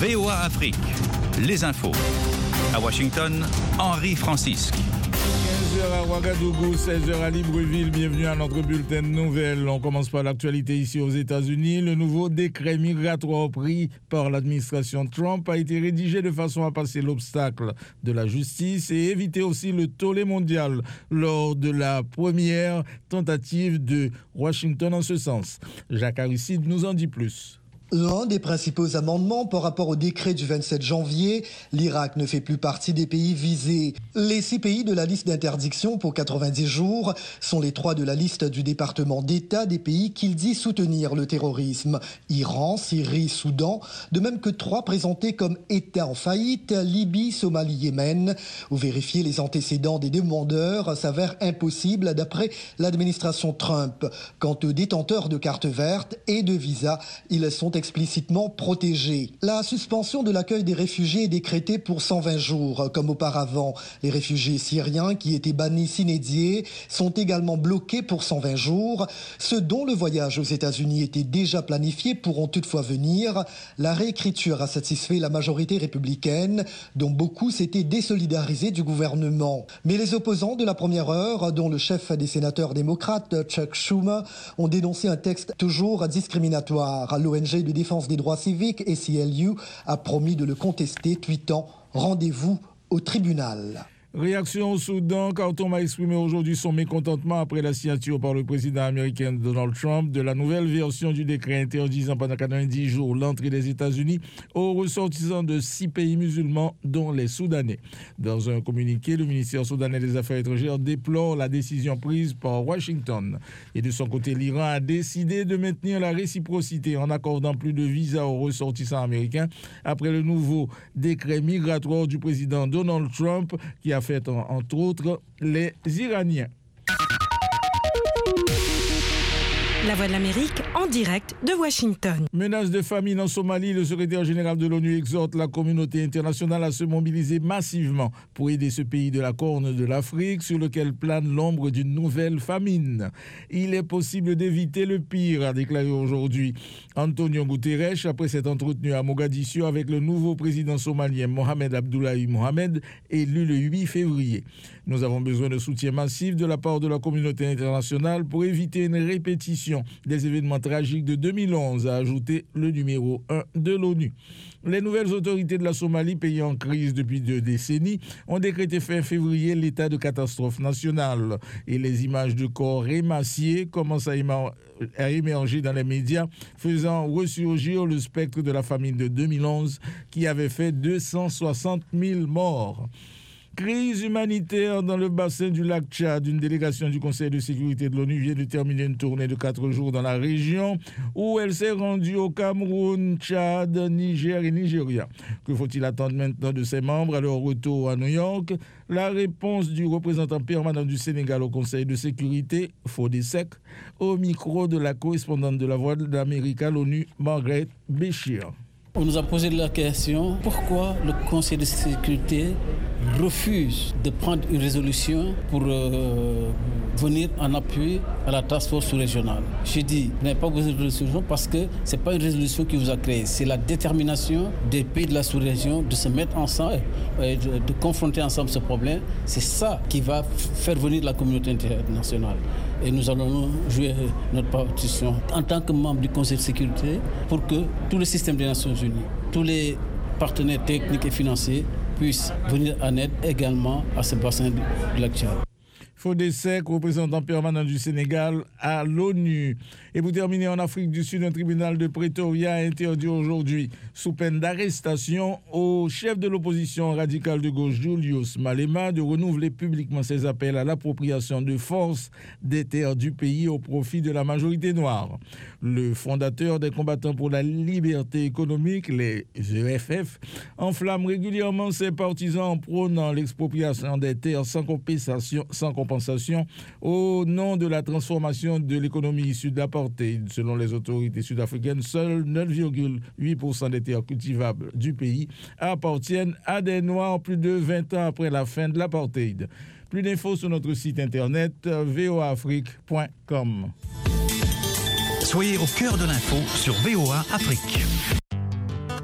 VOA Afrique, les infos. À Washington, Henri Francisque. 15h à Ouagadougou, 16h à Libreville. Bienvenue à notre bulletin de nouvelles. On commence par l'actualité ici aux États-Unis. Le nouveau décret migratoire pris par l'administration Trump a été rédigé de façon à passer l'obstacle de la justice et éviter aussi le tollé mondial lors de la première tentative de Washington en ce sens. Jacques Aristide nous en dit plus. L'un des principaux amendements par rapport au décret du 27 janvier, l'Irak ne fait plus partie des pays visés. Les 6 pays de la liste d'interdiction pour 90 jours sont les 3 de la liste du département d'État des pays qu'il dit soutenir le terrorisme. Iran, Syrie, Soudan, de même que 3 présentés comme États en faillite, Libye, Somalie, Yémen, où vérifier les antécédents des demandeurs s'avère impossible d'après l'administration Trump. Quant aux détenteurs de cartes vertes et de visas, ils sont explicitement protégés. La suspension de l'accueil des réfugiés est décrétée pour 120 jours, comme auparavant. Les réfugiés syriens qui étaient bannis sine die sont également bloqués pour 120 jours. Ceux dont le voyage aux États-Unis était déjà planifié pourront toutefois venir. La réécriture a satisfait la majorité républicaine, dont beaucoup s'étaient désolidarisés du gouvernement. Mais les opposants de la première heure, dont le chef des sénateurs démocrates, Chuck Schumer, ont dénoncé un texte toujours discriminatoire. L'ONG de défense des droits civiques, ACLU, a promis de le contester, tweetant « Rendez-vous au tribunal ». Réaction au Soudan, Khartoum a exprimé aujourd'hui son mécontentement après la signature par le président américain Donald Trump de la nouvelle version du décret interdisant pendant 90 jours l'entrée des États-Unis aux ressortissants de 6 pays musulmans, dont les Soudanais. Dans un communiqué, le ministère soudanais des Affaires étrangères déplore la décision prise par Washington. Et de son côté, l'Iran a décidé de maintenir la réciprocité en accordant plus de visas aux ressortissants américains après le nouveau décret migratoire du président Donald Trump qui a fait entre autres les Iraniens. La Voix de l'Amérique en direct de Washington. Menace de famine en Somalie, le secrétaire général de l'ONU exhorte la communauté internationale à se mobiliser massivement pour aider ce pays de la Corne de l'Afrique sur lequel plane l'ombre d'une nouvelle famine. Il est possible d'éviter le pire, a déclaré aujourd'hui Antonio Guterres après s'être entretenu à Mogadiscio avec le nouveau président somalien Mohamed Abdullahi Mohamed, élu le 8 février. Nous avons besoin de soutien massif de la part de la communauté internationale pour éviter une répétition des événements tragiques de 2011, a ajouté le numéro 1 de l'ONU. Les nouvelles autorités de la Somalie, pays en crise depuis 2 décennies, ont décrété fin février l'état de catastrophe nationale. Et les images de corps émaciés commencent à émerger dans les médias, faisant ressurgir le spectre de la famine de 2011 qui avait fait 260 000 morts. Crise humanitaire dans le bassin du lac Tchad. Une délégation du Conseil de sécurité de l'ONU vient de terminer une tournée de 4 jours dans la région où elle s'est rendue au Cameroun, Tchad, Niger et Nigeria. Que faut-il attendre maintenant de ses membres à leur retour à New York? La réponse du représentant permanent du Sénégal au Conseil de sécurité, Fodé Seck, au micro de la correspondante de la Voix de l'Amérique à l'ONU, Margaret Béchir. On nous a posé la question pourquoi le Conseil de sécurité refuse de prendre une résolution pour venir en appui à la task force sous-régionale. J'ai dit, vous n'avez pas besoin de résolution parce que ce n'est pas une résolution qui vous a créé. C'est la détermination des pays de la sous-région de se mettre ensemble et de confronter ensemble ce problème. C'est ça qui va faire venir la communauté internationale. Et nous allons jouer notre partition en tant que membre du Conseil de sécurité pour que tout le système des Nations Unies, tous les partenaires techniques et financiers puissent venir en aide également à ce bassin du lac Tchad. Fodé Seck, représentant permanent du Sénégal à l'ONU. Et pour terminer, en Afrique du Sud, un tribunal de Pretoria a interdit aujourd'hui, sous peine d'arrestation, au chef de l'opposition radicale de gauche Julius Malema de renouveler publiquement ses appels à l'appropriation de force des terres du pays au profit de la majorité noire. Le fondateur des combattants pour la liberté économique, les EFF, enflamme régulièrement ses partisans en prônant l'expropriation des terres sans compensation au nom de la transformation de l'économie issue de l'apartheid. Selon les autorités sud-africaines, seuls 9,8% des terres cultivables du pays appartiennent à des Noirs plus de 20 ans après la fin de l'apartheid. Plus d'infos sur notre site internet voaafrique.com. Soyez au cœur de l'info sur VOA Afrique.